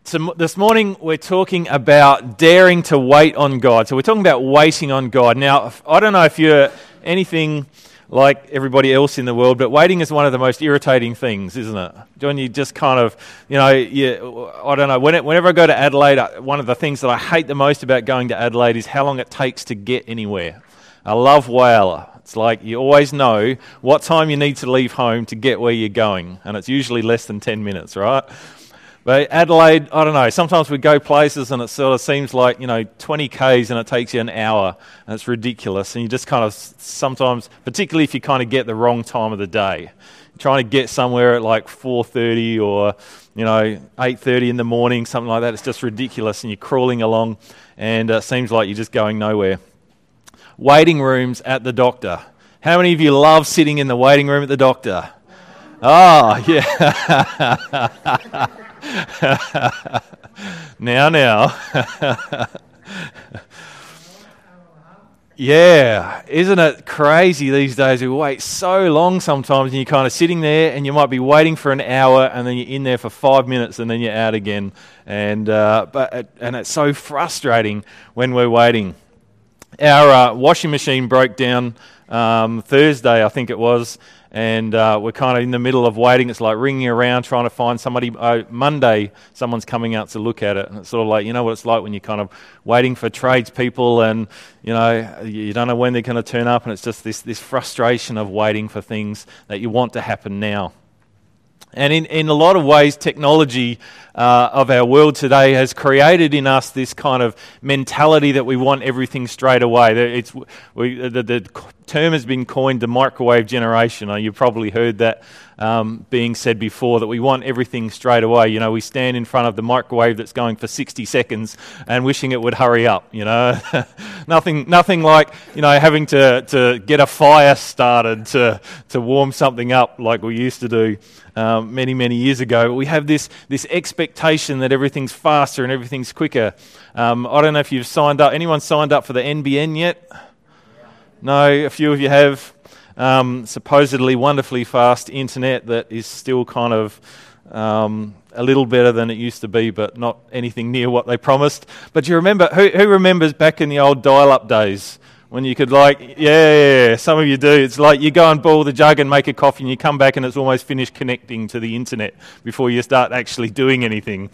So this morning we're talking about daring to wait on God. So we're talking about waiting on God. Now, I don't know if you're anything like everybody else in the world, but waiting is one of the most irritating things, isn't it? When you just kind of, I don't know, whenever I go to Adelaide, one of the things that I hate the most about going to Adelaide is how long it takes to get anywhere. I love Whyalla. It's like you always know what time you need to leave home to get where you're going, and it's usually less than 10 minutes, right? But Adelaide, I don't know, sometimes we go places and it sort of seems like, 20 Ks and it takes you an hour, and it's ridiculous. And you just kind of sometimes, particularly if you kind of get the wrong time of the day, trying to get somewhere at like 4:30 or, 8:30 in the morning, something like that, it's just ridiculous, and you're crawling along and it seems like you're just going nowhere. Waiting rooms at the doctor. How many of you love sitting in the waiting room at the doctor? Oh, yeah. Now. Yeah, isn't it crazy these days? We wait so long sometimes, and you're kind of sitting there, and you might be waiting for an hour, and then you're in there for 5 minutes, and then you're out again. And it's so frustrating when we're waiting. Our washing machine broke down Thursday, I think it was, and we're kind of in the middle of waiting. It's like ringing around trying to find somebody. Monday, someone's coming out to look at it, and it's sort of like, what it's like when you're kind of waiting for tradespeople, and you don't know when they're going to turn up, and it's just this frustration of waiting for things that you want to happen now. And in a lot of ways, technology of our world today has created in us this kind of mentality that we want everything straight away. The term has been coined the microwave generation. You've probably heard that being said before, that we want everything straight away. We stand in front of the microwave that's going for 60 seconds and wishing it would hurry up. Nothing like having to get a fire started to warm something up like we used to do many years ago. We have this expectation that everything's faster and everything's quicker. I don't know if you've signed up. Anyone signed up for the NBN yet? Yeah. No, a few of you have. Supposedly wonderfully fast internet that is still kind of a little better than it used to be, but not anything near what they promised. But do you remember, who remembers back in the old dial-up days when you could some of you do. It's like you go and boil the jug and make a coffee, and you come back and it's almost finished connecting to the internet before you start actually doing anything.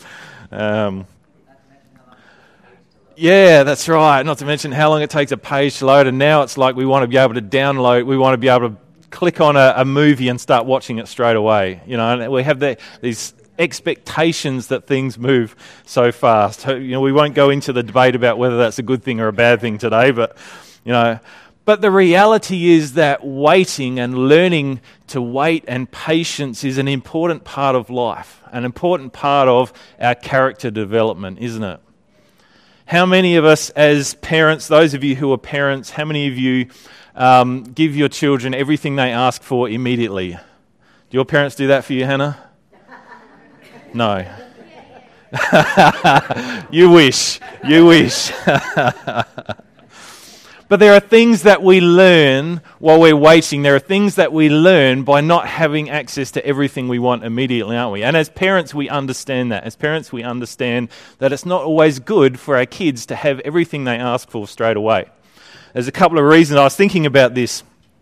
Yeah, that's right. Not to mention how long it takes a page to load, and now it's like we want to be able to download, we want to be able to click on a movie and start watching it straight away. And we have these expectations that things move so fast. We won't go into the debate about whether that's a good thing or a bad thing today, but the reality is that waiting and learning to wait and patience is an important part of life, an important part of our character development, isn't it? How many of us as parents, those of you who are parents, how many of you give your children everything they ask for immediately? Do your parents do that for you, Hannah? No. You wish. But there are things that we learn while we're waiting. There are things that we learn by not having access to everything we want immediately, aren't we? And as parents, we understand that. As parents, we understand that it's not always good for our kids to have everything they ask for straight away. There's a couple of reasons. I was thinking about this.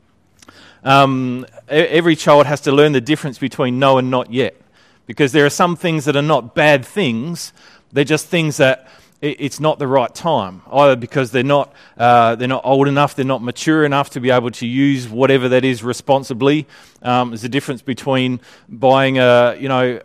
Every child has to learn the difference between no and not yet. Because there are some things that are not bad things. They're just things that it's not the right time, either because they're not old enough, they're not mature enough to be able to use whatever that is responsibly. There's a difference between buying a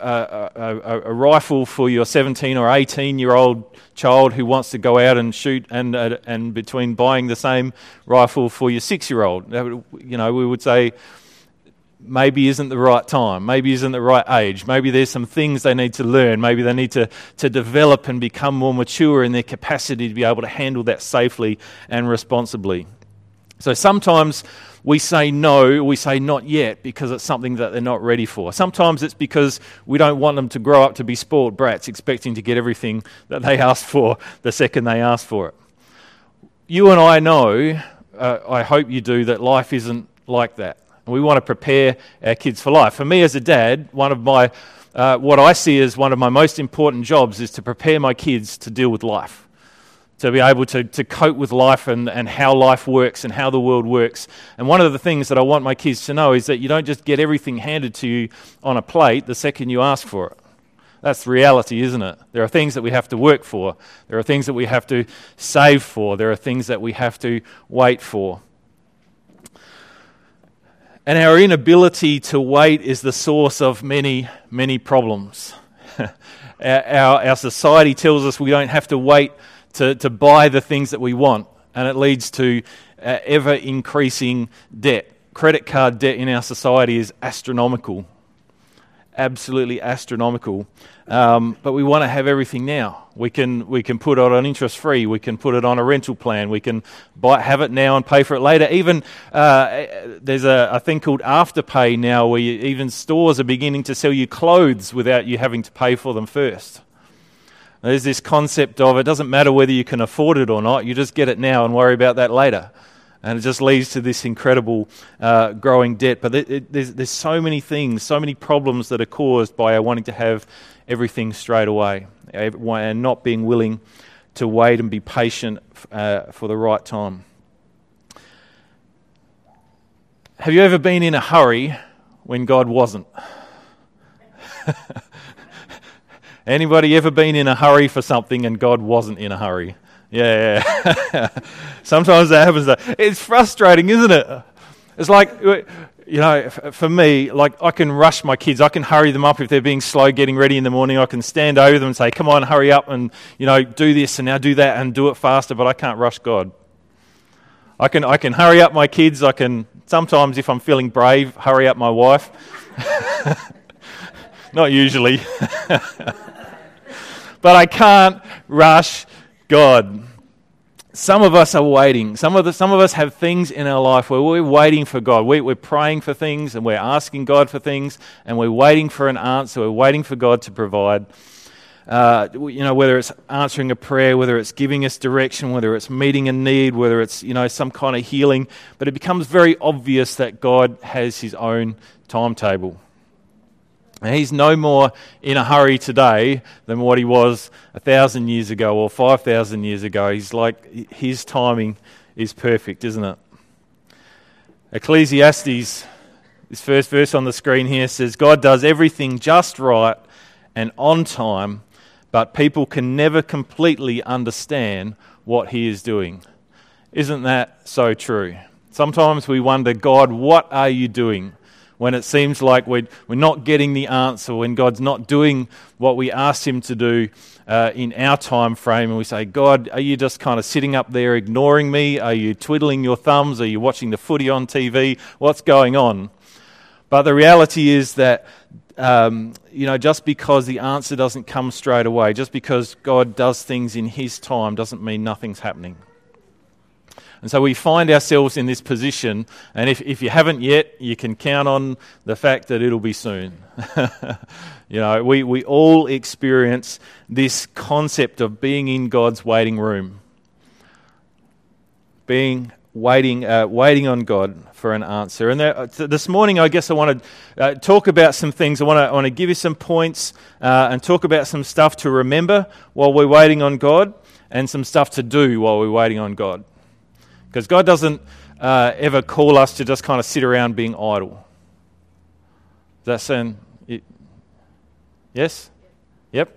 rifle for your 17 or 18-year-old child who wants to go out and shoot, and between buying the same rifle for your 6-year-old. We would say, maybe isn't the right time, maybe isn't the right age, maybe there's some things they need to learn, maybe they need to develop and become more mature in their capacity to be able to handle that safely and responsibly. So sometimes we say no, we say not yet because it's something that they're not ready for. Sometimes it's because we don't want them to grow up to be spoiled brats expecting to get everything that they asked for the second they ask for it. You and I know, I hope you do, that life isn't like that. We want to prepare our kids for life. For me as a dad, one of my what I see as one of my most important jobs is to prepare my kids to deal with life, to be able to cope with life and how life works and how the world works. And one of the things that I want my kids to know is that you don't just get everything handed to you on a plate the second you ask for it. That's the reality, isn't it? There are things that we have to work for. There are things that we have to save for. There are things that we have to wait for. And our inability to wait is the source of many, many problems. Our society tells us we don't have to wait to buy the things that we want, and it leads to ever-increasing debt. Credit card debt in our society is astronomical, absolutely astronomical. But we want to have everything now. We can put it on interest-free. We can put it on a rental plan. We can have it now and pay for it later. Even there's a thing called Afterpay now, where even stores are beginning to sell you clothes without you having to pay for them first. There's this concept of it doesn't matter whether you can afford it or not, you just get it now and worry about that later. And it just leads to this incredible growing debt. But there's so many things, so many problems that are caused by our wanting to have everything straight away and not being willing to wait and be patient for the right time. Have you ever been in a hurry when God wasn't? Anybody ever been in a hurry for something and God wasn't in a hurry? Yeah. Sometimes that happens. It's frustrating, isn't it? It's like, for me, like I can rush my kids. I can hurry them up if they're being slow getting ready in the morning. I can stand over them and say, come on, hurry up and, do this and now do that and do it faster, but I can't rush God. I can hurry up my kids. I can sometimes, if I'm feeling brave, hurry up my wife. Not usually. But I can't rush God. Some of us are waiting. Some of us have things in our life where we're waiting for God. We're praying for things and we're asking God for things and we're waiting for an answer. We're waiting for God to provide. Whether it's answering a prayer, whether it's giving us direction, whether it's meeting a need, whether it's some kind of healing. But it becomes very obvious that God has His own timetable. And He's no more in a hurry today than what He was 1,000 years ago or 5,000 years ago. He's like, His timing is perfect, isn't it? Ecclesiastes, this first verse on the screen here says, God does everything just right and on time, but people can never completely understand what He is doing. Isn't that so true? Sometimes we wonder, God, what are you doing? When it seems like we're not getting the answer, when God's not doing what we asked Him to do in our time frame, and we say, God, are you just kind of sitting up there ignoring me? Are you twiddling your thumbs? Are you watching the footy on TV? What's going on? But the reality is that, just because the answer doesn't come straight away, just because God does things in His time doesn't mean nothing's happening. And so we find ourselves in this position, and if you haven't yet, you can count on the fact that it'll be soon. We all experience this concept of being in God's waiting room, waiting on God for an answer. And this morning, I guess I want to talk about some things. I want to give you some points and talk about some stuff to remember while we're waiting on God, and some stuff to do while we're waiting on God. Because God doesn't ever call us to just kind of sit around being idle. Does that sound... Yes? Yep?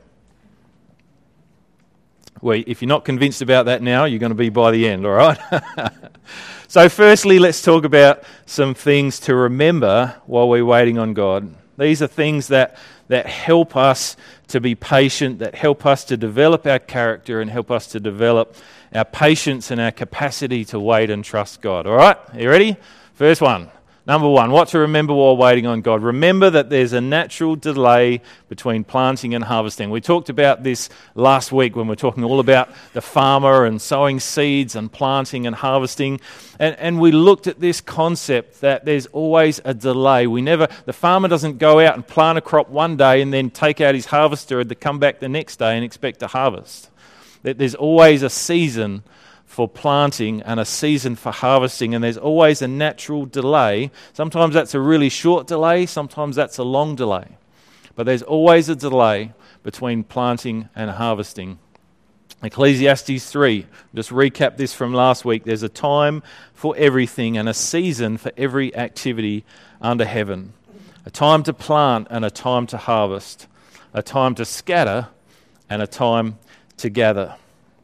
Well, if you're not convinced about that now, you're going to be by the end, all right? So firstly, let's talk about some things to remember while we're waiting on God. These are things that help us to be patient, that help us to develop our character and help us to develop our patience and our capacity to wait and trust God. All right? Are you ready? First one. Number one, what to remember while waiting on God. Remember that there's a natural delay between planting and harvesting. We talked about this last week when we were talking all about the farmer and sowing seeds and planting and harvesting. And we looked at this concept that there's always a delay. The farmer doesn't go out and plant a crop one day and then take out his harvester to come back the next day and expect to harvest. That there's always a season for planting and a season for harvesting, and there's always a natural delay. Sometimes that's a really short delay, sometimes that's a long delay. But there's always a delay between planting and harvesting. Ecclesiastes 3, just recap this from last week. There's a time for everything and a season for every activity under heaven. A time to plant and a time to harvest. A time to scatter and a time to gather.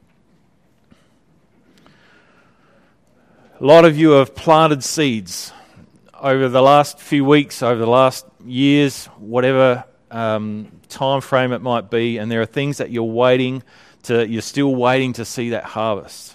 A lot of you have planted seeds over the last few weeks, over the last years, whatever time frame it might be, and there are things that you're still waiting to see that harvest.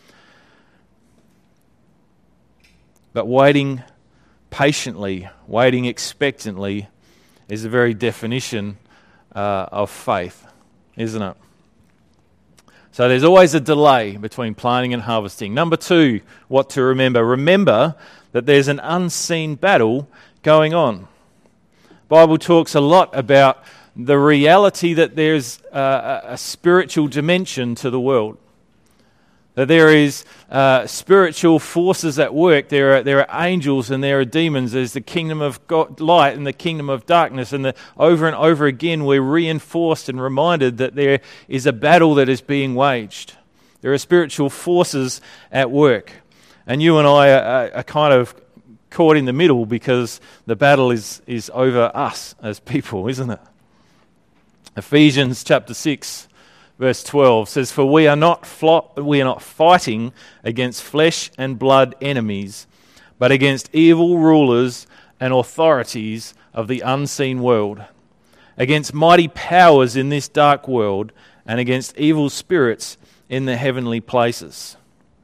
But waiting patiently, waiting expectantly is the very definition of faith, isn't it? So there's always a delay between planting and harvesting. Number 2, what to remember. Remember that there's an unseen battle going on. The Bible talks a lot about the reality that there's a spiritual dimension to the world. That there is spiritual forces at work. There are angels and there are demons. There's the kingdom of God, light and the kingdom of darkness. And over and over again we're reinforced and reminded that there is a battle that is being waged. There are spiritual forces at work. And you and I are kind of caught in the middle because the battle is over us as people, isn't it? Ephesians chapter 6 verse 12 says, "For we are not fighting against flesh and blood enemies, but against evil rulers and authorities of the unseen world, against mighty powers in this dark world, and against evil spirits in the heavenly places."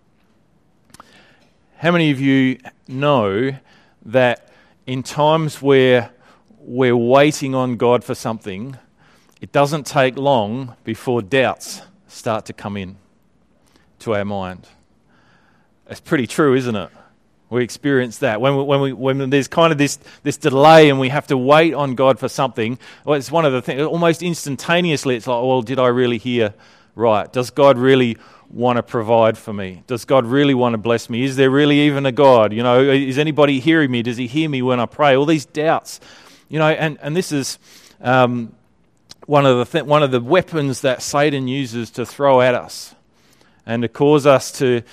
How many of you know that in times where we're waiting on God for something, it doesn't take long before doubts start to come in to our mind? It's pretty true, isn't it? We experience that. When there's kind of this delay and we have to wait on God for something, well, it's one of the things, almost instantaneously, it's like, well, did I really hear right? Does God really want to provide for me? Does God really want to bless me? Is there really even a God? Is anybody hearing me? Does he hear me when I pray? All these doubts, and this is one of the weapons that Satan uses to throw at us and to cause us to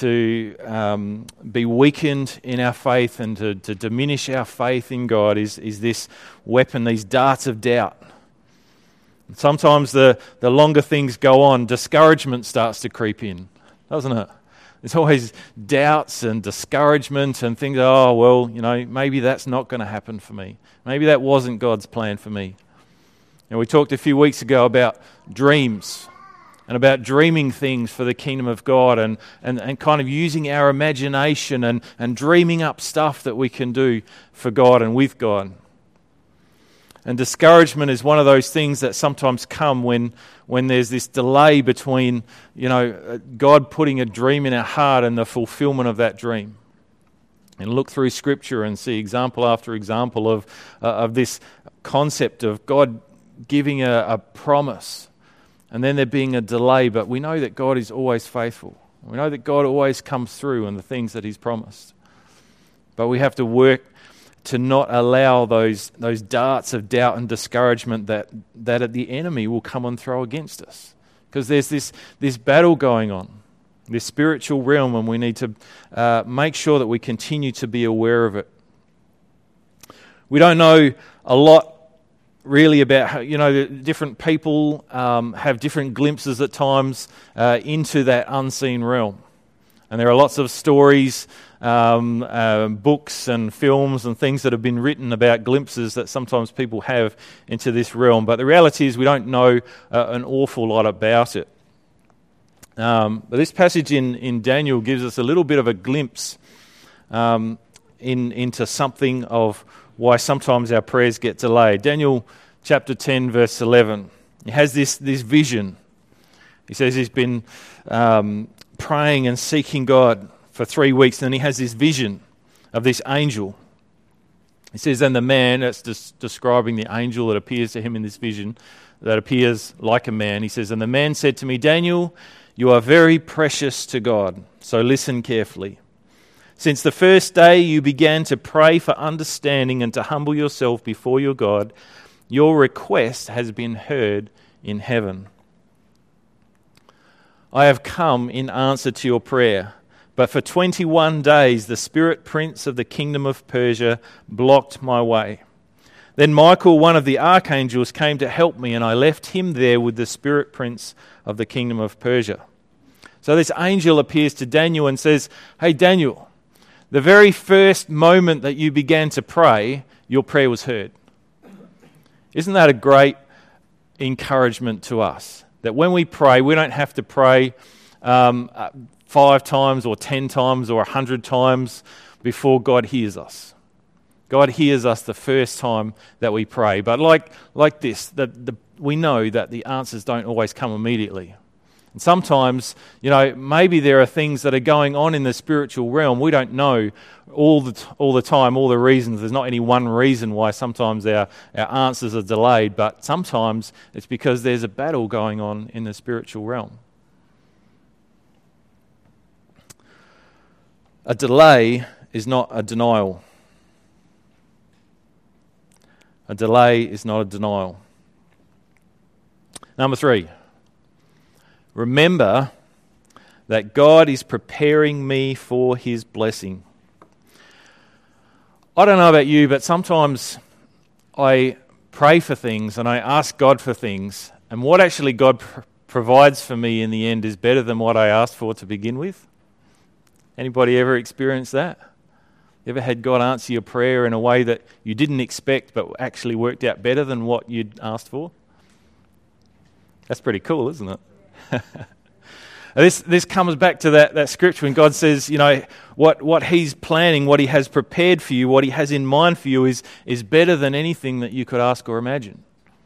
be weakened in our faith and to diminish our faith in God is this weapon, these darts of doubt. Sometimes the longer things go on, discouragement starts to creep in, doesn't it? There's always doubts and discouragement and things, maybe that's not going to happen for me. Maybe that wasn't God's plan for me. And we talked a few weeks ago about dreams and about dreaming things for the kingdom of God and kind of using our imagination and dreaming up stuff that we can do for God and with God. And discouragement is one of those things that sometimes come when there's this delay between, God putting a dream in our heart and the fulfillment of that dream. And look through Scripture and see example after example of this concept of God giving a promise and then there being a delay. But we know that God is always faithful. We know that God always comes through in the things that He's promised. But we have to work to not allow those darts of doubt and discouragement that the enemy will come and throw against us. Because there's this battle going on, this spiritual realm, and we need to make sure that we continue to be aware of it. We don't know a lot really about how, different people have different glimpses at times into that unseen realm. And there are lots of stories, books and films and things that have been written about glimpses that sometimes people have into this realm. But the reality is we don't know an awful lot about it. But this passage in Daniel gives us a little bit of a glimpse into something of why sometimes our prayers get delayed. Daniel chapter 10 verse 11. He has this vision. He says he's been praying and seeking God for 3 weeks, and then he has this vision of this angel. He says, and the man, that's describing the angel that appears to him in this vision, that appears like a man. He says, and the man said to me, Daniel, you are very precious to God, so listen carefully. Since the first day you began to pray for understanding and to humble yourself before your God, Your request has been heard in heaven. I have come in answer to your prayer, but for 21 days the spirit prince of the kingdom of Persia blocked my way. Then Michael, one of the archangels, came to help me, and I left him there with the spirit prince of the kingdom of Persia. So this angel appears to Daniel and says, hey Daniel, the very first moment that you began to pray, your prayer was heard. Isn't that a great encouragement to us? That when we pray, we don't have to pray 5 times or 10 times or 100 times before God hears us. God hears us the first time that we pray. But like this, we know that the answers don't always come immediately. And sometimes, maybe there are things that are going on in the spiritual realm. We don't know all the time, all the reasons. There's not any one reason why sometimes our answers are delayed, but sometimes it's because there's a battle going on in the spiritual realm. A delay is not a denial. A delay is not a denial. Number 3. Remember that God is preparing me for his blessing. I don't know about you, but sometimes I pray for things and I ask God for things, and what actually God provides for me in the end is better than what I asked for to begin with. Anybody ever experienced that? You ever had God answer your prayer in a way that you didn't expect but actually worked out better than what you'd asked for? That's pretty cool, isn't it? This comes back to that scripture when God says, what he's planning, what he has prepared for you, what he has in mind for you is better than anything that you could ask or imagine.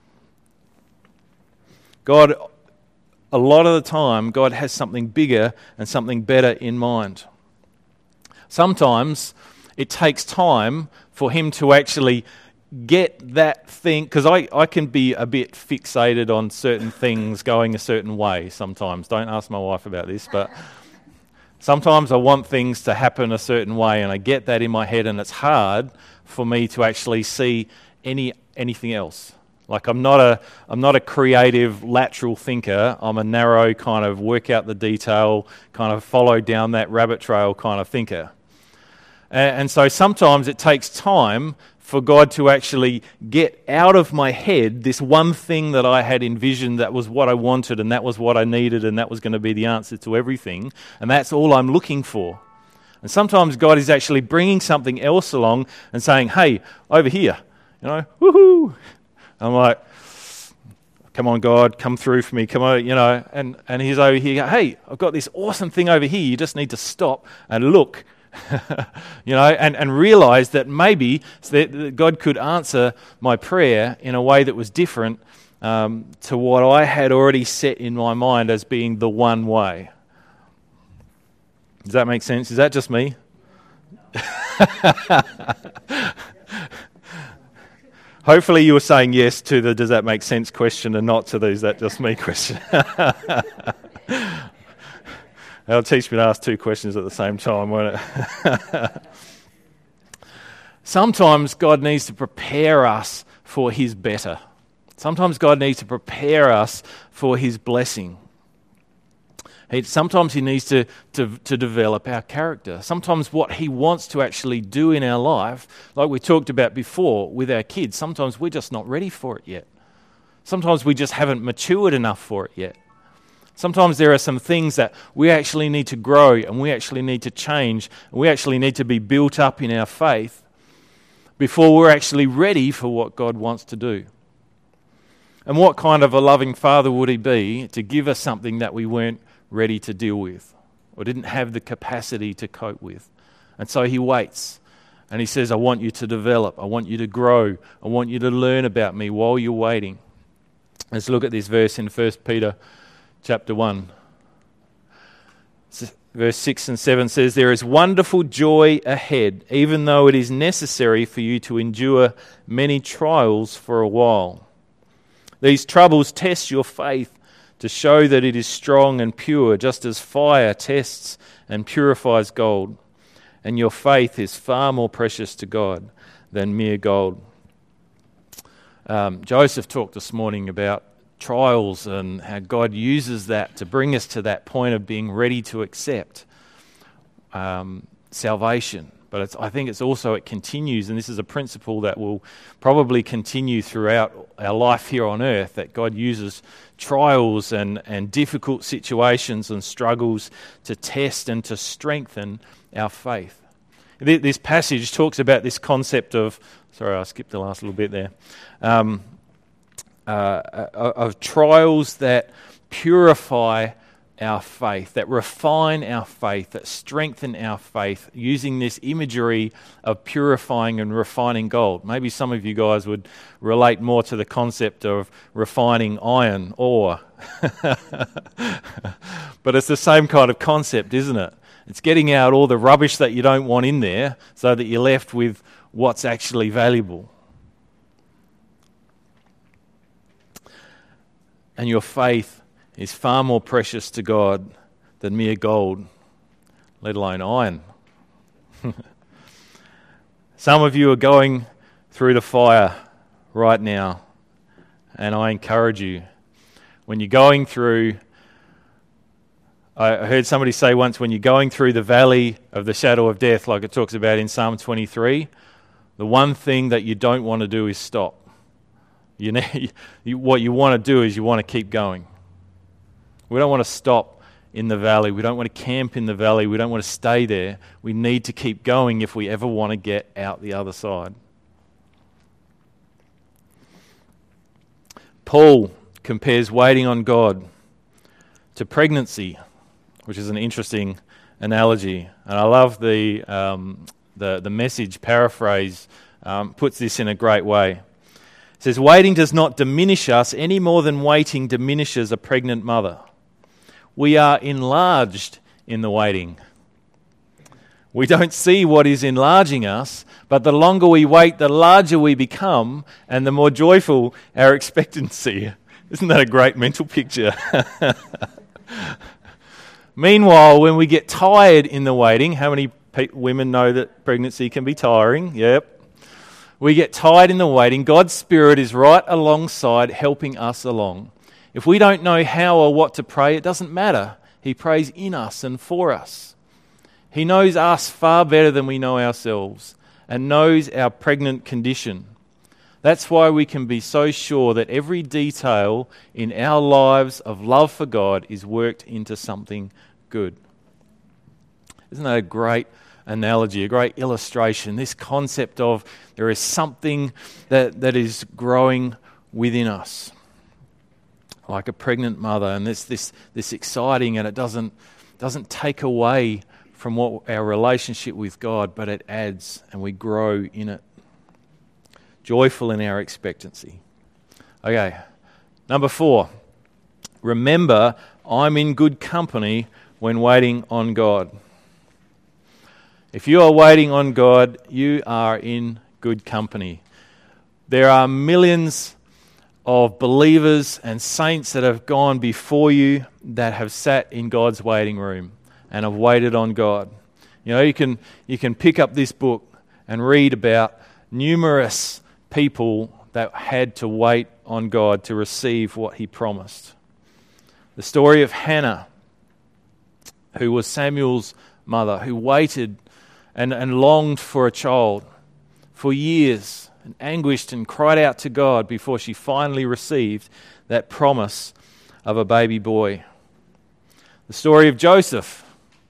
God, a lot of the time, God has something bigger and something better in mind. Sometimes it takes time for him to actually get that thing, because I can be a bit fixated on certain things going a certain way sometimes. Don't ask my wife about this, but sometimes I want things to happen a certain way, and I get that in my head, and it's hard for me to actually see anything else. Like I'm not a creative lateral thinker. I'm a narrow kind of work out the detail, kind of follow down that rabbit trail kind of thinker. And so sometimes it takes time for God to actually get out of my head this one thing that I had envisioned that was what I wanted and that was what I needed and that was going to be the answer to everything. And that's all I'm looking for. And sometimes God is actually bringing something else along and saying, hey, over here, woohoo. I'm like, come on, God, come through for me, come on, and he's over here, hey, I've got this awesome thing over here, you just need to stop and look. And realize that maybe God could answer my prayer in a way that was different to what I had already set in my mind as being the one way. Does that make sense? Is that just me? Hopefully you were saying yes to the does that make sense question and not to the is that just me question. That'll teach me to ask 2 questions at the same time, won't it? Sometimes God needs to prepare us for his better. Sometimes God needs to prepare us for his blessing. Sometimes he needs to develop our character. Sometimes what he wants to actually do in our life, like we talked about before with our kids, sometimes we're just not ready for it yet. Sometimes we just haven't matured enough for it yet. Sometimes there are some things that we actually need to grow and we actually need to change and we actually need to be built up in our faith before we're actually ready for what God wants to do. And what kind of a loving father would he be to give us something that we weren't ready to deal with or didn't have the capacity to cope with? And so he waits and he says, I want you to develop, I want you to grow, I want you to learn about me while you're waiting. Let's look at this verse in 1 Peter chapter 1. Verse 6 and 7 says, there is wonderful joy ahead, even though it is necessary for you to endure many trials for a while. These troubles test your faith to show that it is strong and pure, just as fire tests and purifies gold. And your faith is far more precious to God than mere gold. Joseph talked this morning about trials and how God uses that to bring us to that point of being ready to accept salvation. But I think it continues, and this is a principle that will probably continue throughout our life here on earth, that God uses trials and difficult situations and struggles to test and to strengthen our faith. This passage talks about this concept of, sorry, I skipped the last little bit there, of trials that purify our faith, that refine our faith, that strengthen our faith, using this imagery of purifying and refining gold. Maybe some of you guys would relate more to the concept of refining iron ore. But it's the same kind of concept, isn't it? It's getting out all the rubbish that you don't want in there so that you're left with what's actually valuable. And your faith is far more precious to God than mere gold, let alone iron. Some of you are going through the fire right now, and I encourage you, when you're going through, I heard somebody say once, when you're going through the valley of the shadow of death, like it talks about in Psalm 23, the one thing that you don't want to do is stop. What you want to do is you want to keep going. We don't want to stop in the valley. We don't want to camp in the valley. We don't want to stay there. We need to keep going if we ever want to get out the other side. Paul compares waiting on God to pregnancy, which is an interesting analogy. And I love the Message paraphrase puts this in a great way. It says, waiting does not diminish us any more than waiting diminishes a pregnant mother. We are enlarged in the waiting. We don't see what is enlarging us, but the longer we wait, the larger we become, and the more joyful our expectancy. Isn't that a great mental picture? Meanwhile, when we get tired in the waiting, how many women know that pregnancy can be tiring? Yep. We get tired in the waiting. God's Spirit is right alongside helping us along. If we don't know how or what to pray, it doesn't matter. He prays in us and for us. He knows us far better than we know ourselves and knows our pregnant condition. That's why we can be so sure that every detail in our lives of love for God is worked into something good. Isn't that a great analogy, a great illustration? This concept of there is something that is growing within us, like a pregnant mother, and this exciting, and it doesn't take away from what our relationship with God, but it adds, and we grow in it. Joyful in our expectancy. Okay, number 4. Remember, I'm in good company when waiting on God. If you are waiting on God, you are in good company. There are millions of believers and saints that have gone before you that have sat in God's waiting room and have waited on God. You know, you can pick up this book and read about numerous people that had to wait on God to receive what He promised. The story of Hannah, who was Samuel's mother, who waited and longed for a child for years and anguished and cried out to God before she finally received that promise of a baby boy. The story of Joseph.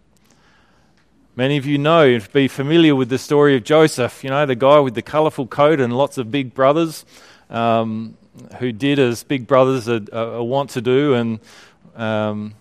Many of you know, be familiar with the story of Joseph, you know, the guy with the colourful coat and lots of big brothers who did as big brothers want to do and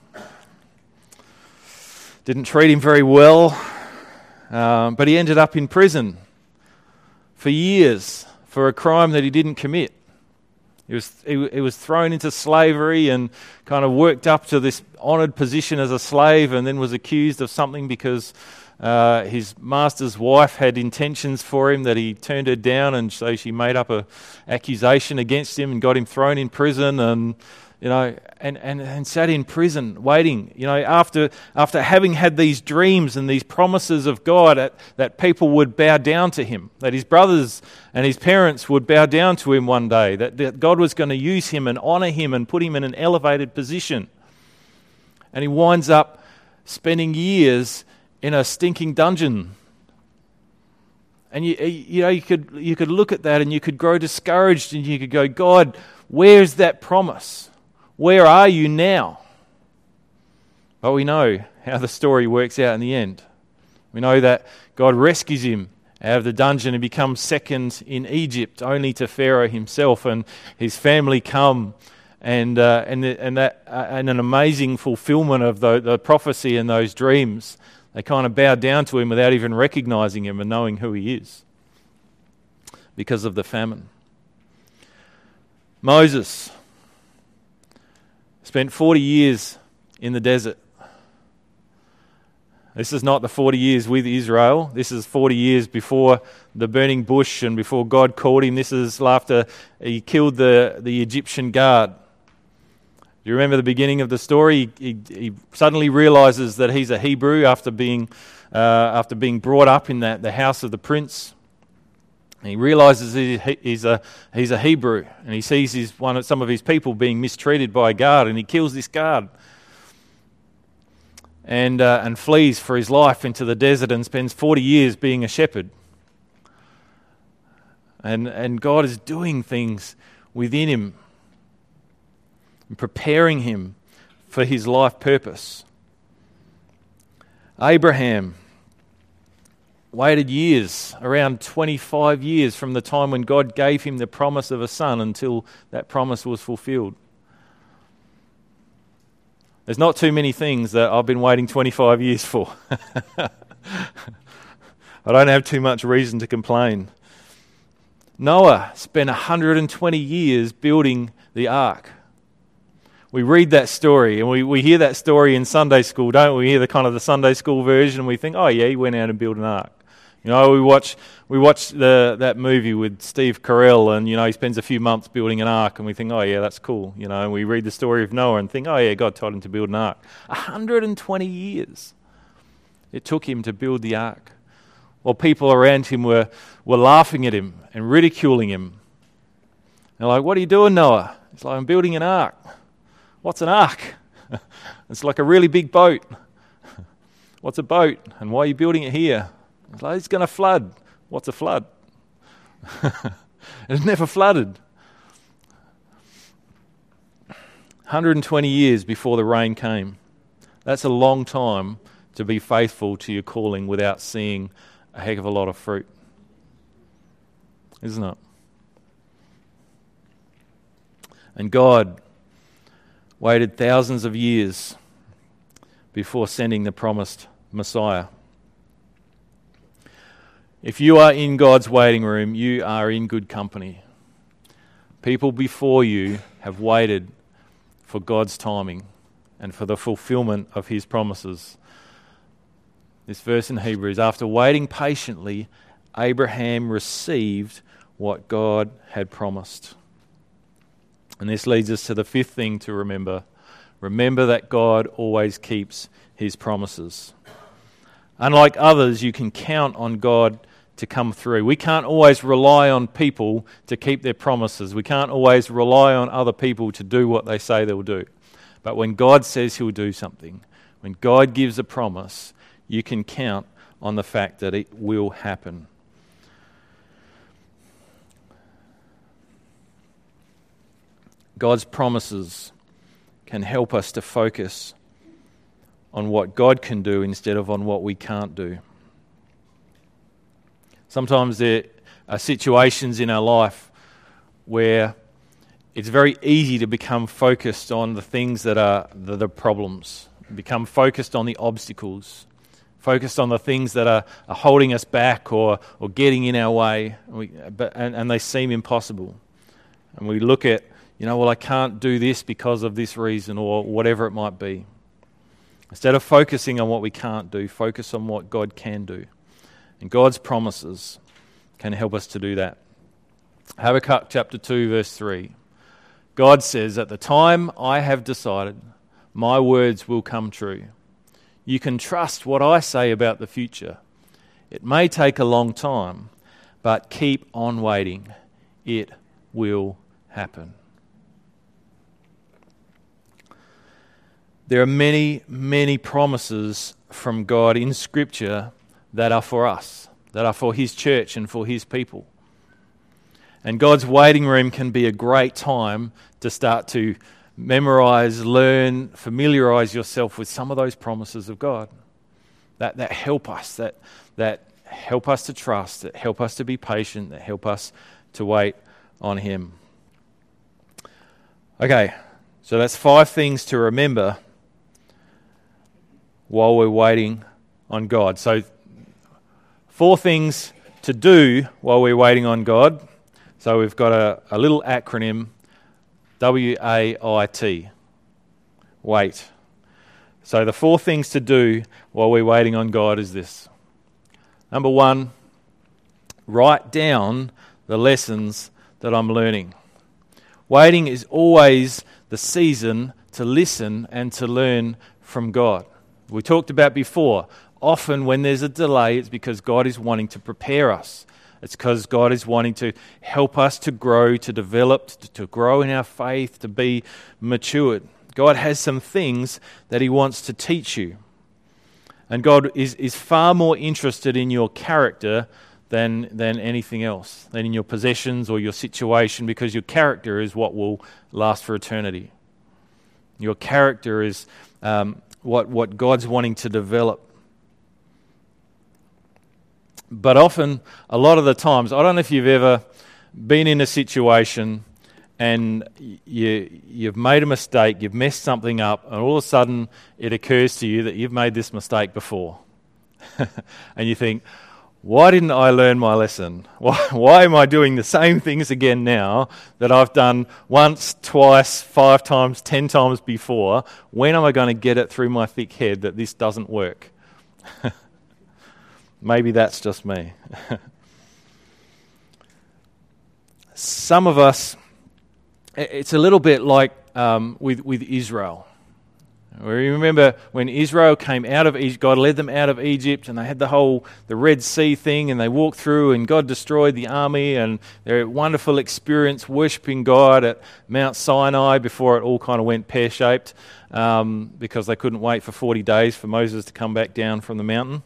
didn't treat him very well. But he ended up in prison for years for a crime that he didn't commit. He was thrown into slavery and kind of worked up to this honoured position as a slave, and then was accused of something because his master's wife had intentions for him that he turned her down, and so she made up an accusation against him and got him thrown in prison. And and sat in prison waiting, after having had these dreams and these promises of God that people would bow down to him, that his brothers and his parents would bow down to him one day, that God was going to use him and honor him and put him in an elevated position. And he winds up spending years in a stinking dungeon. And you could look at that and you could grow discouraged and you could go, God, where's that promise? Where are you now? But we know how the story works out in the end. We know that God rescues him out of the dungeon and becomes second in Egypt, only to Pharaoh himself, and his family come, and an amazing fulfillment of the prophecy and those dreams. They kind of bow down to him without even recognizing him and knowing who he is because of the famine. Moses spent 40 years in the desert. This is not the 40 years with Israel. This is 40 years before the burning bush and before God called him. This is after he killed the Egyptian guard. Do you remember the beginning of the story? He suddenly realizes that he's a Hebrew after being brought up in the house of the prince. And he realizes he's a Hebrew, and he sees some of his people being mistreated by a guard, and he kills this guard and flees for his life into the desert and spends 40 years being a shepherd. And God is doing things within him and preparing him for his life purpose. Abraham waited years, around 25 years from the time when God gave him the promise of a son until that promise was fulfilled. There's not too many things that I've been waiting 25 years for. I don't have too much reason to complain. Noah spent 120 years building the ark. We read that story and we hear that story in Sunday school, don't we? We hear the Sunday school version and we think, oh yeah, he went out and built an ark. We watch that movie with Steve Carell, and he spends a few months building an ark, and we think, oh yeah, that's cool. And we read the story of Noah and think, oh yeah, God told him to build an ark. 120 years it took him to build the ark, while people around him were laughing at him and ridiculing him. They're like, what are you doing, Noah? He's like, I'm building an ark. What's an ark? It's like a really big boat. What's a boat? And why are you building it here? It's like, it's going to flood. What's a flood? It's never flooded. 120 years before the rain came. That's a long time to be faithful to your calling without seeing a heck of a lot of fruit. Isn't it? And God waited thousands of years before sending the promised Messiah. If you are in God's waiting room, you are in good company. People before you have waited for God's timing and for the fulfillment of his promises. This verse in Hebrews, after waiting patiently, Abraham received what God had promised. And this leads us to the fifth thing to remember. Remember that God always keeps his promises. Unlike others, you can count on God to come through. We can't always rely on people to keep their promises. We can't always rely on other people to do what they say they'll do. But when God says he'll do something, when God gives a promise, you can count on the fact that it will happen. God's promises can help us to focus on what God can do instead of on what we can't do. Sometimes there are situations in our life where it's very easy to become focused on the things that are the problems, become focused on the obstacles, focused on the things that are holding us back or getting in our way, and they seem impossible. And we look at, I can't do this because of this reason or whatever it might be. Instead of focusing on what we can't do, focus on what God can do. And God's promises can help us to do that. Habakkuk chapter 2, verse 3. God says, at the time I have decided, my words will come true. You can trust what I say about the future. It may take a long time, but keep on waiting. It will happen. There are many, many promises from God in Scripture that are for us, that are for His church and for His people. And God's waiting room can be a great time to start to memorize, learn, familiarize yourself with some of those promises of God that help us, that help us to trust, that help us to be patient, that help us to wait on Him. Okay, so that's 5 things to remember while we're waiting on God. So 4 things to do while we're waiting on God. So we've got a little acronym, WAIT, wait. So the 4 things to do while we're waiting on God is this. Number 1, write down the lessons that I'm learning. Waiting is always the season to listen and to learn from God. We talked about before, often when there's a delay, it's because God is wanting to prepare us. It's because God is wanting to help us to grow, to develop, to grow in our faith, to be matured. God has some things that He wants to teach you. And God is far more interested in your character than anything else, than in your possessions or your situation, because your character is what will last for eternity. Your character is what God's wanting to develop. But often, a lot of the times, I don't know if you've ever been in a situation and you've made a mistake, you've messed something up, and all of a sudden it occurs to you that you've made this mistake before. And you think, why didn't I learn my lesson? Why am I doing the same things again now that I've done once, twice, 5 times, 10 times before? When am I going to get it through my thick head that this doesn't work? Maybe that's just me. Some of us, it's a little bit like with Israel. We remember when Israel came out of Egypt, God led them out of Egypt, and they had the Red Sea thing, and they walked through, and God destroyed the army, and their wonderful experience worshipping God at Mount Sinai before it all kind of went pear-shaped, because they couldn't wait for 40 days for Moses to come back down from the mountain.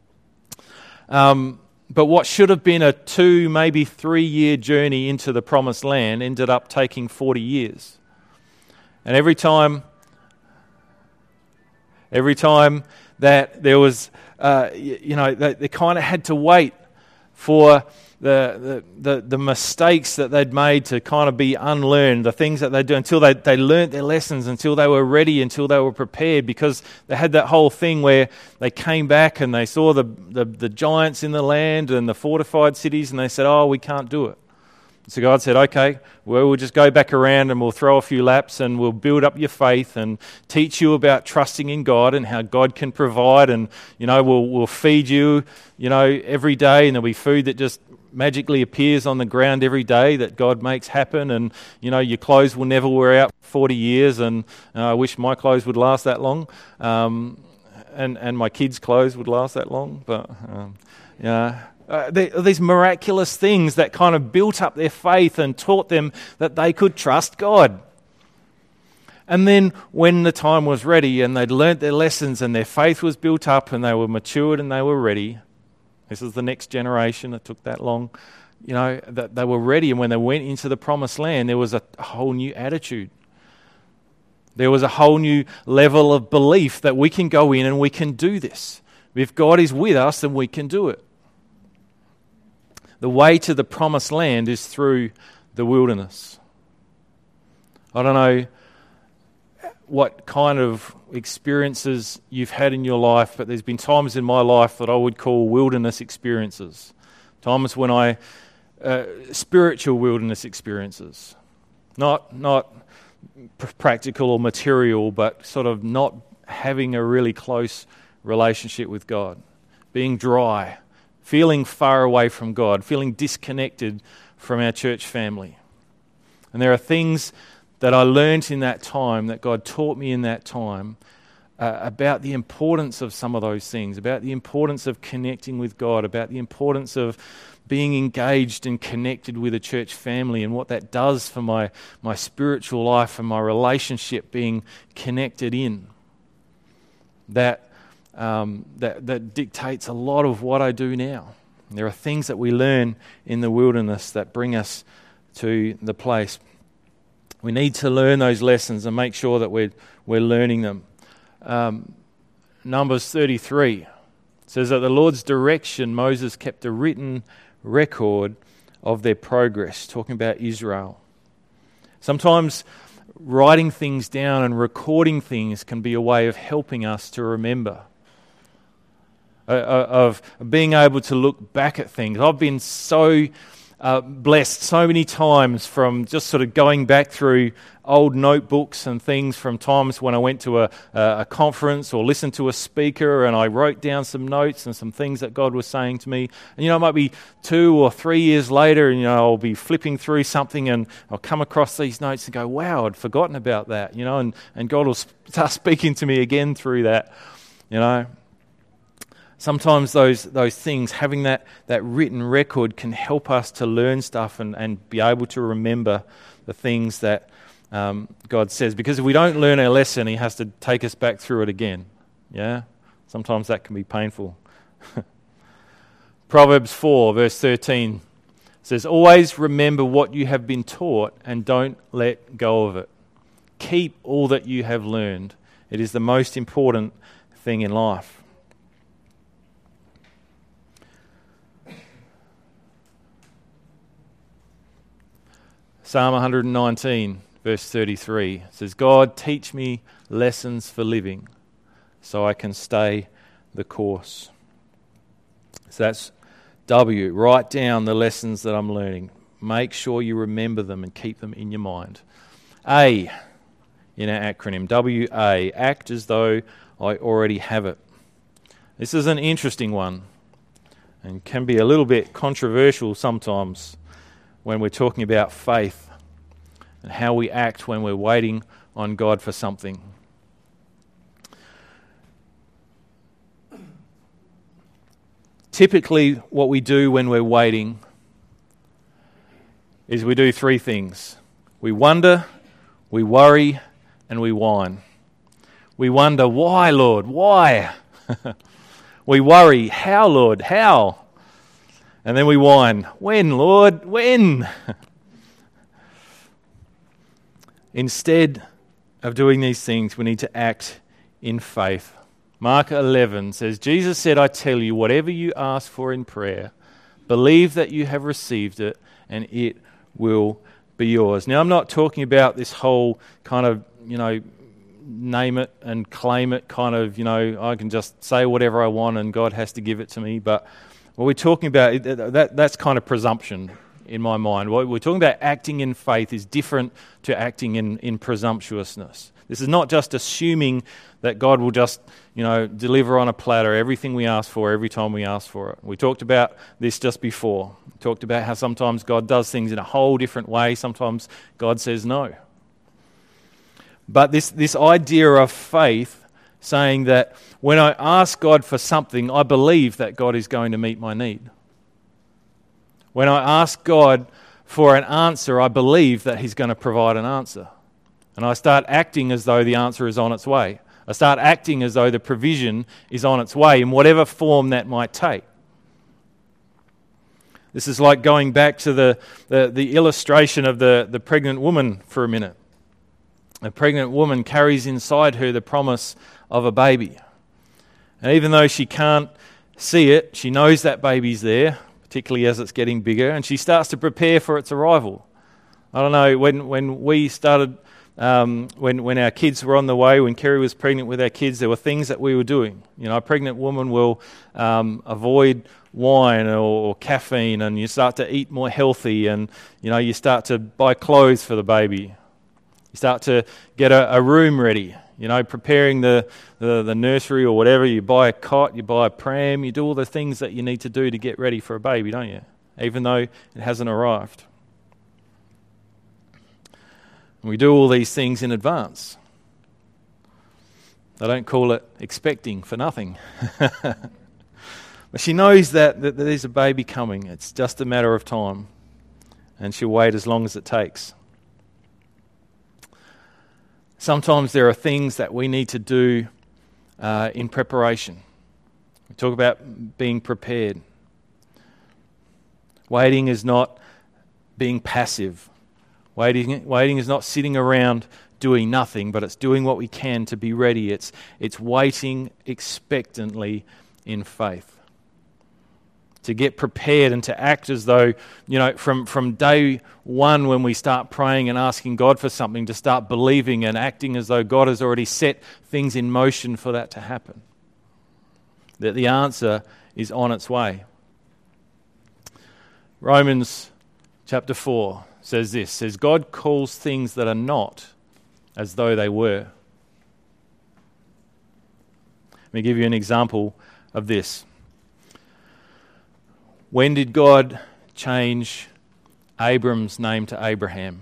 But what should have been a 2, maybe 3-year journey into the Promised Land ended up taking 40 years. And every time that there was, they kind of had to wait for the mistakes that they'd made to kind of be unlearned, the things that they'd do until they learnt their lessons, until they were ready, until they were prepared, because they had that whole thing where they came back and they saw the giants in the land and the fortified cities, and they said, oh, we can't do it. So God said, okay, well, we'll just go back around and we'll throw a few laps and we'll build up your faith and teach you about trusting in God and how God can provide, and, we'll feed you, every day, and there'll be food that just magically appears on the ground every day that God makes happen, and, your clothes will never wear out for 40 years, and I wish my clothes would last that long, and my kids' clothes would last that long, but, these miraculous things that kind of built up their faith and taught them that they could trust God. And then when the time was ready and they'd learnt their lessons and their faith was built up and they were matured and they were ready, this is the next generation, it took that long, that they were ready, and when they went into the Promised Land, there was a whole new attitude. There was a whole new level of belief that we can go in and we can do this. If God is with us, then we can do it. The way to the Promised Land is through the wilderness. I don't know what kind of experiences you've had in your life, but there's been times in my life that I would call wilderness experiences. Times when spiritual wilderness experiences. Not practical or material, but sort of not having a really close relationship with God. Being dry. Feeling far away from God, feeling disconnected from our church family. And there are things that I learnt in that time, that God taught me in that time, about the importance of some of those things, about the importance of connecting with God, about the importance of being engaged and connected with a church family and what that does for my spiritual life and my relationship being connected in. That dictates a lot of what I do now. There are things that we learn in the wilderness that bring us to the place. We need to learn those lessons and make sure that we're learning them. Numbers 33 says that the Lord's direction, Moses kept a written record of their progress, talking about Israel. Sometimes writing things down and recording things can be a way of helping us to remember, of being able to look back at things. I've been so blessed so many times from just sort of going back through old notebooks and things from times when I went to a conference or listened to a speaker and I wrote down some notes and some things that God was saying to me. And, it might be 2 or 3 years later and, I'll be flipping through something and I'll come across these notes and go, wow, I'd forgotten about that, and God will start speaking to me again through that, Sometimes those things, having that written record can help us to learn stuff and be able to remember the things that God says. Because if we don't learn our lesson, He has to take us back through it again. Yeah? Sometimes that can be painful. Proverbs 4 verse 13 says, always remember what you have been taught and don't let go of it. Keep all that you have learned. It is the most important thing in life. Psalm 119, verse 33 says, God, teach me lessons for living so I can stay the course. So that's W. Write down the lessons that I'm learning. Make sure you remember them and keep them in your mind. A in our acronym, WA, act as though I already have it. This is an interesting one and can be a little bit controversial sometimes when we're talking about faith and how we act when we're waiting on God for something. Typically, what we do when we're waiting is we do 3 things. We wonder, we worry, and we whine. We wonder, why, Lord? Why? We worry, how, Lord? How? And then we whine, when, Lord? When? Instead of doing these things, we need to act in faith. Mark 11 says, Jesus said, I tell you, whatever you ask for in prayer, believe that you have received it and it will be yours. Now, I'm not talking about this whole kind of, name it and claim it kind of, I can just say whatever I want and God has to give it to me. But what we're talking about, that's kind of presumption in my mind. What we're talking about acting in faith is different to acting in presumptuousness. This is not just assuming that God will just, deliver on a platter everything we ask for every time we ask for it. We talked about this just before. We talked about how sometimes God does things in a whole different way. Sometimes God says no. But this idea of faith, saying that when I ask God for something, I believe that God is going to meet my need. When I ask God for an answer, I believe that He's going to provide an answer. And I start acting as though the answer is on its way. I start acting as though the provision is on its way in whatever form that might take. This is like going back to the illustration of the pregnant woman for a minute. A pregnant woman carries inside her the promise of a baby. And even though she can't see it, she knows that baby's there, particularly as it's getting bigger, and she starts to prepare for its arrival. I don't know, when we started, when our kids were on the way, when Kerry was pregnant with our kids, there were things that we were doing. A pregnant woman will avoid wine or caffeine, and you start to eat more healthy, and you start to buy clothes for the baby. You start to get a room ready, preparing the nursery or whatever. You buy a cot, you buy a pram, you do all the things that you need to do to get ready for a baby, don't you? Even though it hasn't arrived. And we do all these things in advance. They don't call it expecting for nothing. But she knows that there's a baby coming. It's just a matter of time. And she'll wait as long as it takes. Sometimes there are things that we need to do in preparation. We talk about being prepared. Waiting is not being passive. Waiting is not sitting around doing nothing, but it's doing what we can to be ready. It's waiting expectantly in faith. To get prepared and to act as though, from day one when we start praying and asking God for something, to start believing and acting as though God has already set things in motion for that to happen. That the answer is on its way. Romans chapter 4 says this, God calls things that are not as though they were. Let me give you an example of this. When did God change Abram's name to Abraham?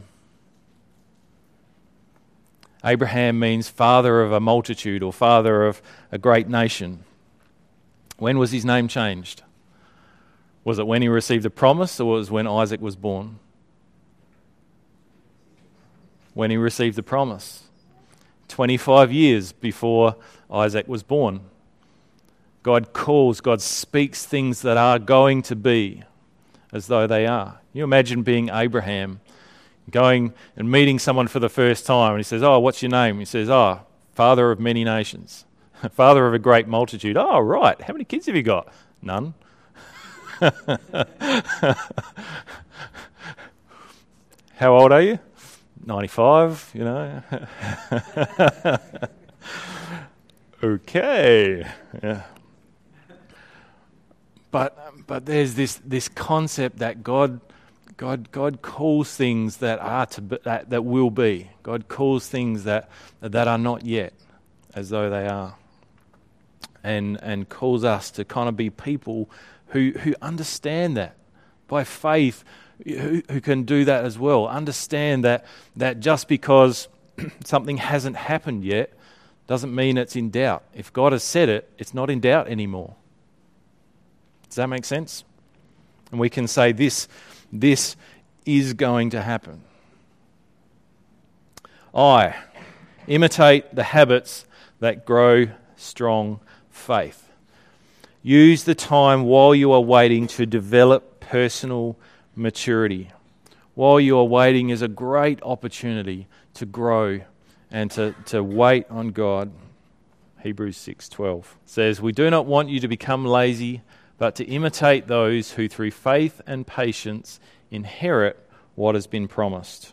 Abraham means father of a multitude or father of a great nation. When was his name changed? Was it when he received the promise, or was it when Isaac was born? When he received the promise. 25 years before Isaac was born. God speaks things that are going to be as though they are. Can you imagine being Abraham, going and meeting someone for the first time, and he says, what's your name? He says, father of many nations, father of a great multitude. Oh, right. How many kids have you got? None. How old are you? 95, Okay. Yeah. But there's this concept that God calls things that are to be, that will be. God calls things that are not yet as though they are, and calls us to kind of be people who understand that by faith, who can do that as well. Understand that just because something hasn't happened yet doesn't mean it's in doubt. If God has said it, it's not in doubt anymore. Does that make sense? And we can say this is going to happen. Imitate the habits that grow strong faith. Use the time while you are waiting to develop personal maturity. While you are waiting is a great opportunity to grow and to wait on God. Hebrews 6:12 says, "We do not want you to become lazy, but to imitate those who through faith and patience inherit what has been promised."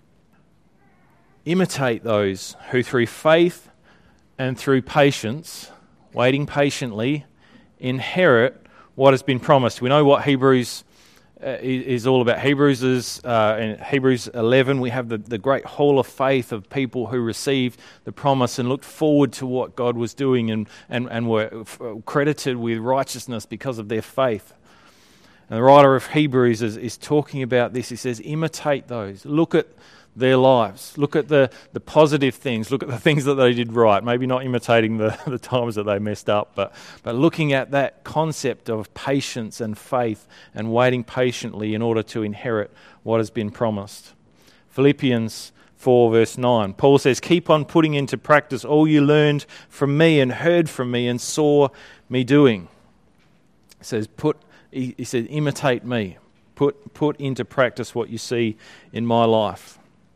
Imitate those who through faith and through patience, waiting patiently, inherit what has been promised. We know what Hebrews is all about. In Hebrews 11, we have the great hall of faith of people who received the promise and looked forward to what God was doing and were credited with righteousness because of their faith. And the writer of Hebrews is talking about this. He says, imitate those. Look at their lives. Look at the positive things. Look at the things that they did right. Maybe not imitating the times that they messed up, but looking at that concept of patience and faith and waiting patiently in order to inherit what has been promised. Philippians 4 verse 9. Paul says, keep on putting into practice all you learned from me and heard from me and saw me doing. He says, imitate me. Put into practice what you see in my life.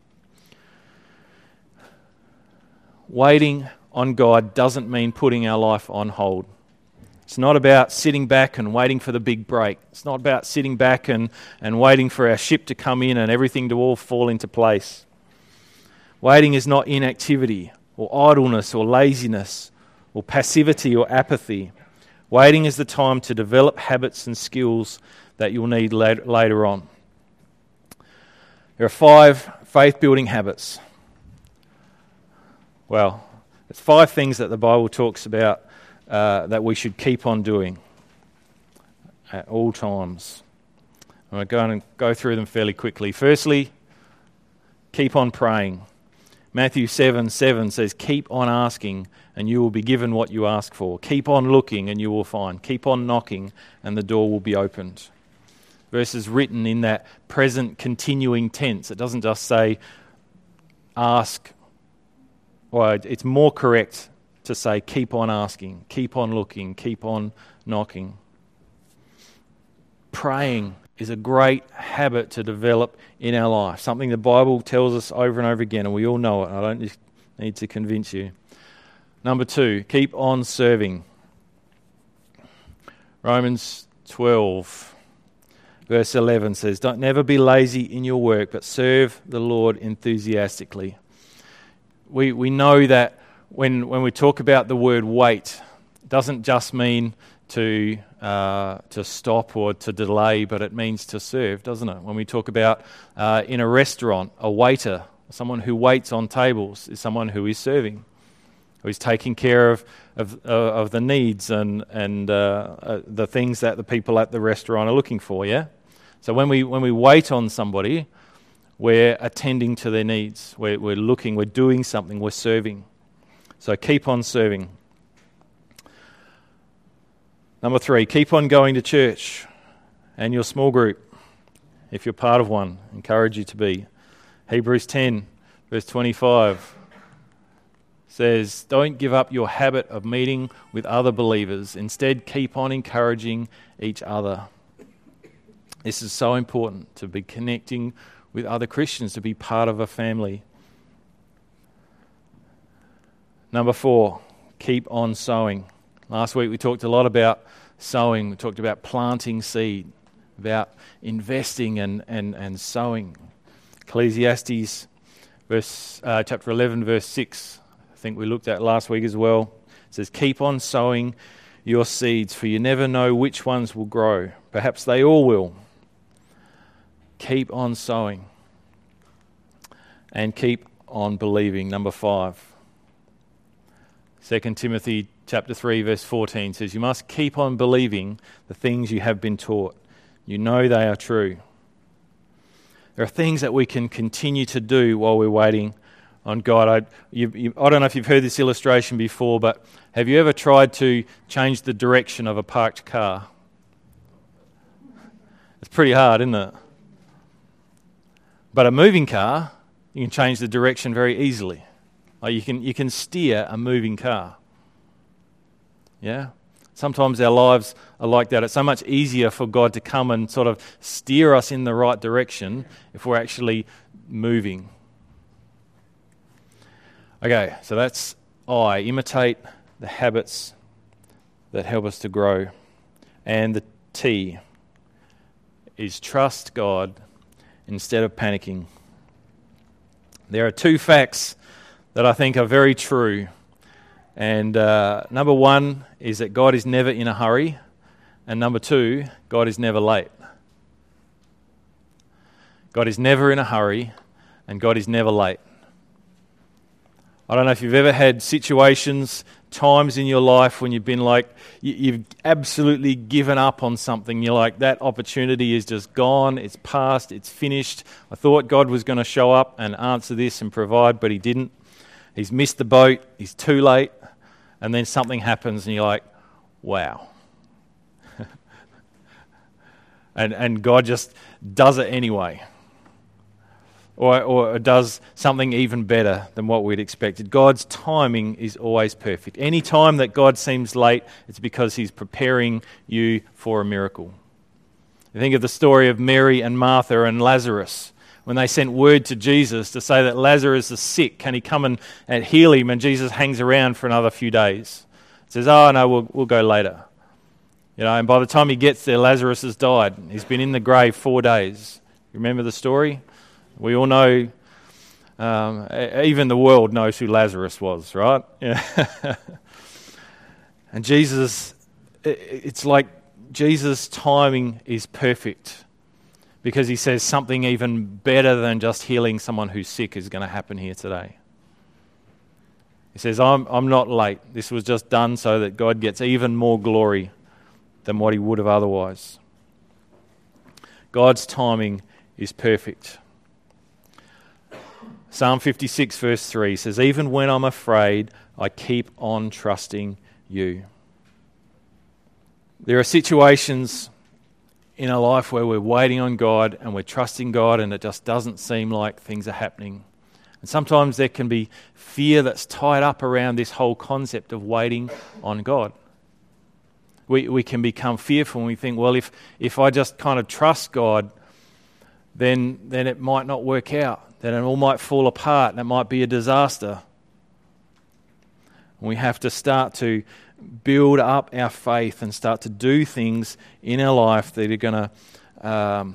Waiting on God doesn't mean putting our life on hold. It's not about sitting back and waiting for the big break. It's not about sitting back and waiting for our ship to come in and everything to all fall into place. Waiting is not inactivity or idleness or laziness or passivity or apathy. Waiting is the time to develop habits and skills that you'll need later on. There are 5 faith-building habits. Well, it's 5 things that the Bible talks about that we should keep on doing at all times. I'm going to go through them fairly quickly. Firstly, keep on praying. Matthew 7:7 says, keep on asking and you will be given what you ask for. Keep on looking and you will find. Keep on knocking and the door will be opened. Verses written in that present continuing tense. It doesn't just say ask. Well, it's more correct to say keep on asking, keep on looking, keep on knocking. Praying is a great habit to develop in our life, something the Bible tells us over and over again, and we all know it. I don't need to convince you. Number 2, keep on serving. Romans 12, verse 11 says, don't never be lazy in your work, but serve the Lord enthusiastically. We know that when we talk about the word wait, it doesn't just mean to stop or to delay, but it means to serve, doesn't it? When we talk about in a restaurant, a waiter, someone who waits on tables is someone who is serving, who is taking care of the needs and the things that the people at the restaurant are looking for. Yeah. So when we wait on somebody, we're attending to their needs. We're looking. We're doing something. We're serving. So keep on serving. Number 3, keep on going to church and your small group, if you're part of one. Encourage you to be. Hebrews 10, verse 25 says, don't give up your habit of meeting with other believers. Instead, keep on encouraging each other. This is so important, to be connecting with other Christians, to be part of a family. Number 4, keep on sowing. Last week we talked a lot about sowing. We talked about planting seed, about investing and sowing. Ecclesiastes chapter 11, verse 6, I think we looked at last week as well. It says, keep on sowing your seeds, for you never know which ones will grow. Perhaps they all will. Keep on sowing and keep on believing. Number 5. 2 Timothy chapter 3 verse 14 says, you must keep on believing the things you have been taught. You know they are true. There are things that we can continue to do while we're waiting on God. I don't know if you've heard this illustration before, but have you ever tried to change the direction of a parked car? It's pretty hard, isn't it? But a moving car, you can change the direction very easily. Like you can steer a moving car. Yeah? Sometimes our lives are like that. It's so much easier for God to come and sort of steer us in the right direction if we're actually moving. Okay, so that's I. Imitate the habits that help us to grow. And the T is trust God instead of panicking. There are 2 facts that I think are very true. And number 1 is that God is never in a hurry. And number 2, God is never late. God is never in a hurry and God is never late. I don't know if you've ever had situations, times in your life when you've been like, you've absolutely given up on something. You're like, that opportunity is just gone, it's past, it's finished. I thought God was going to show up and answer this and provide, but he didn't. He's missed the boat, he's too late, and then something happens and you're like, wow. and God just does it anyway. Or does something even better than what we'd expected. God's timing is always perfect. Any time that God seems late, it's because he's preparing you for a miracle. You think of the story of Mary and Martha and Lazarus. When they sent word to Jesus to say that Lazarus is sick, can he come and heal him? And Jesus hangs around for another few days. Says, oh no, we'll go later. You know, and by the time he gets there, Lazarus has died. He's been in the grave 4 days. Remember the story? We all know, even the world knows who Lazarus was, right? Yeah. And Jesus, it's like Jesus' timing is perfect because he says something even better than just healing someone who's sick is going to happen here today. He says, I'm not late. This was just done so that God gets even more glory than what he would have otherwise. God's timing is perfect. Psalm 56 verse 3 says, "Even when I'm afraid, I keep on trusting you." There are situations in our life where we're waiting on God and we're trusting God and it just doesn't seem like things are happening. And sometimes there can be fear that's tied up around this whole concept of waiting on God. We can become fearful and we think, well, if I just kind of trust God, then it might not work out. Then it all might fall apart and it might be a disaster. We have to start to build up our faith and start to do things in our life that are going to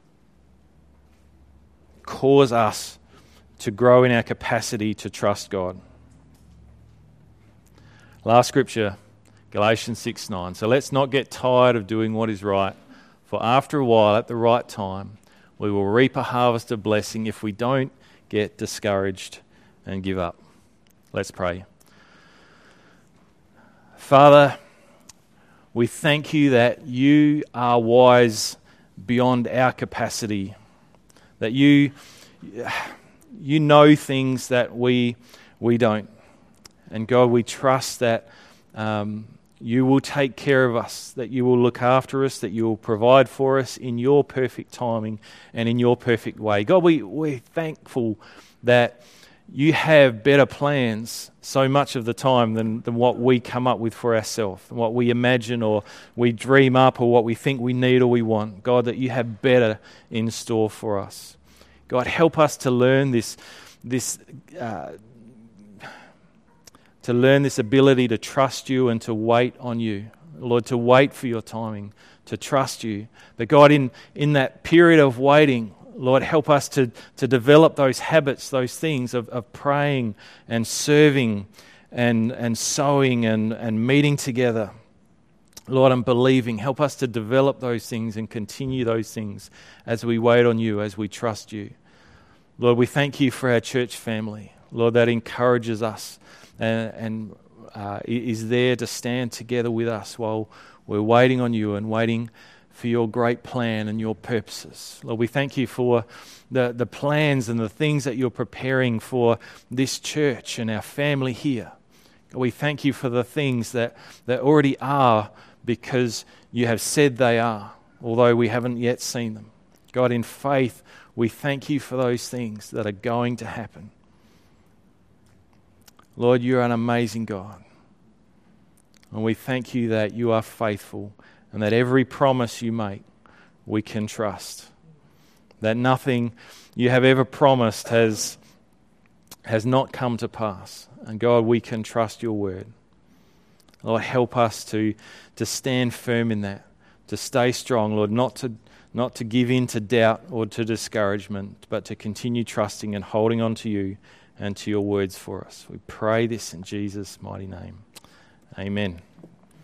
cause us to grow in our capacity to trust God. Last scripture, Galatians 6:9. "So let's not get tired of doing what is right, for after a while, at the right time, we will reap a harvest of blessing if we don't get discouraged and give up." Let's pray. Father, we thank you that you are wise beyond our capacity, that you know things that we don't. And God, we trust that you will take care of us, that you will look after us, that you will provide for us in your perfect timing and in your perfect way. God, we're thankful that you have better plans so much of the time than what we come up with for ourselves, what we imagine or we dream up or what we think we need or we want. God, that you have better in store for us. God, help us to learn this ability to trust you and to wait on you. Lord, to wait for your timing, to trust you. But God, in that period of waiting, Lord, help us to develop those habits, those things of praying and serving and sowing and meeting together. Lord, and believing. Help us to develop those things and continue those things as we wait on you, as we trust you. Lord, we thank you for our church family. Lord, that encourages us and is there to stand together with us while we're waiting on you and waiting for your great plan and your purposes. Lord, we thank you for the plans and the things that you're preparing for this church and our family here. We thank you for the things that already are because you have said they are, although we haven't yet seen them. God, in faith, we thank you for those things that are going to happen. Lord, you're an amazing God. And we thank you that you are faithful and that every promise you make, we can trust. That nothing you have ever promised has not come to pass. And God, we can trust your word. Lord, help us to stand firm in that, to stay strong, Lord, not to give in to doubt or to discouragement, but to continue trusting and holding on to you and to your words for us. We pray this in Jesus' mighty name. Amen.